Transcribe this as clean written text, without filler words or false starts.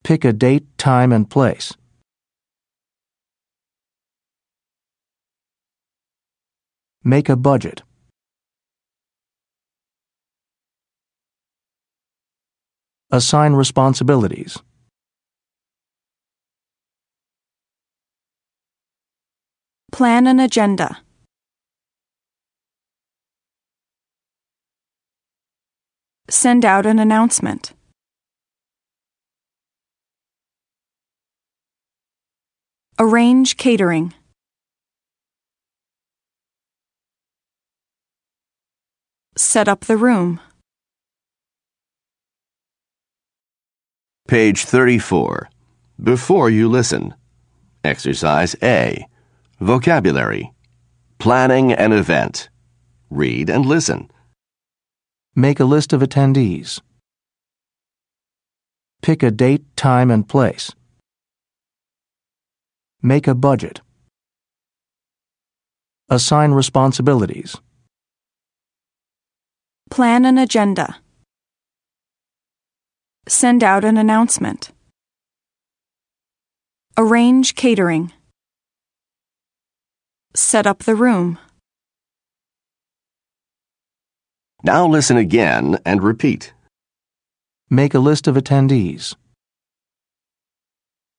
Pick a date, time, and place. Make a budget. Assign responsibilities. Plan an agenda. Send out an announcement. Arrange catering. Set up the room. Page 34. Before you listen. Exercise A. Vocabulary. Planning an event. Read and listen. Make a list of attendees. Pick a date, time, and place. Make a budget. Assign responsibilities. Plan an agenda. Send out an announcement. Arrange catering. Set up the room. Now listen again and repeat. Make a list of attendees.